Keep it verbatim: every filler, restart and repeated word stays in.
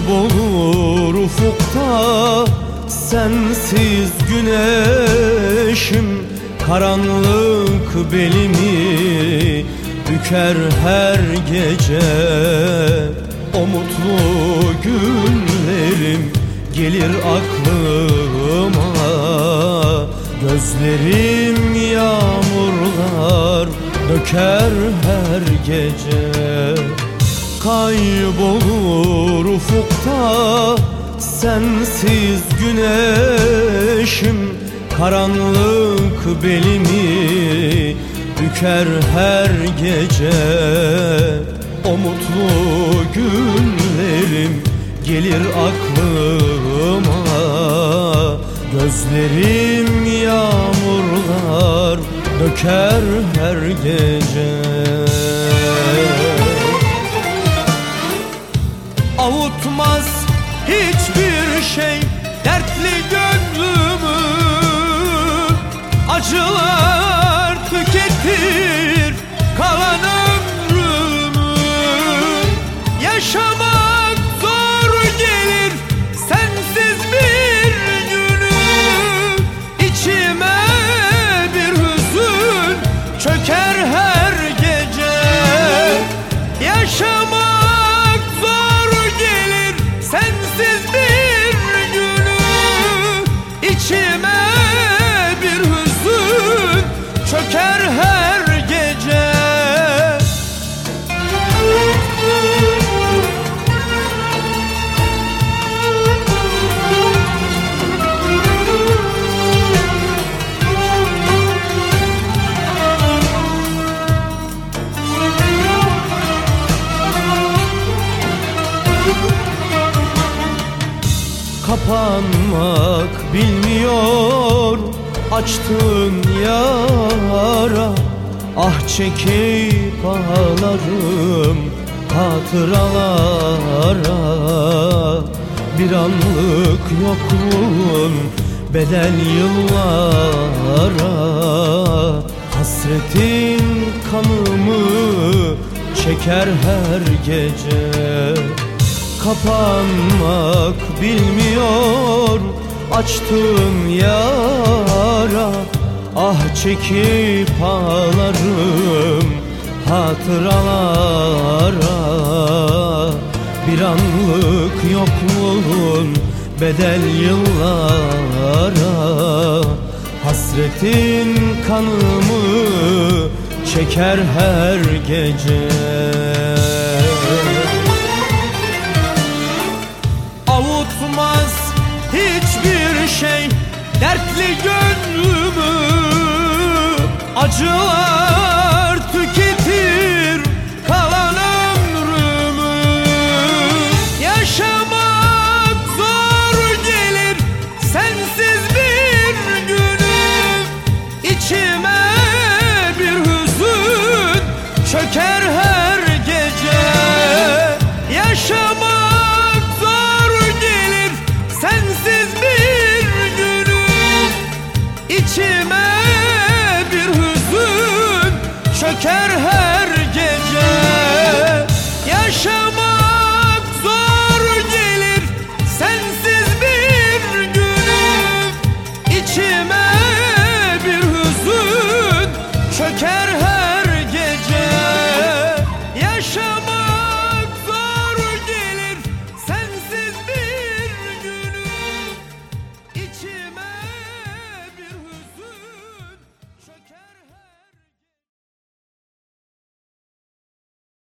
Kaybolur ufukta sensiz güneşim, karanlık belimi büker her gece. O mutlu günlerim gelir aklıma, gözlerim yağmurlar döker her gece. Kaybolur ufukta sensiz güneşim, karanlık belimi büker her gece. O mutlu günlerim gelir aklıma, gözlerim yağmurlar döker her gece. Avutmaz hiçbir şey dertli gönlümü, acılar tüketir kalan ömrümü. Yaşamak zor gelir sensiz bir günü, içime bir hüzün çöker her gece. Yaşamak zor gelir sensiz bir günü, içime bir hüzün çöker her gece. Kapanmak bilmiyor açtığın yara, ah çekip ağlarım hatıralara. Bir anlık yokluğun bedel yıllara, hasretin kanımı çeker her gece. Kapanmak bilmiyor açtığın yara, ah çekip ağlarım hatıralara. Bir anlık yokluğun bedel yıllara, hasretin kanımı çeker her gece. Avutmaz hiçbir şey dertli gönlümü, acılar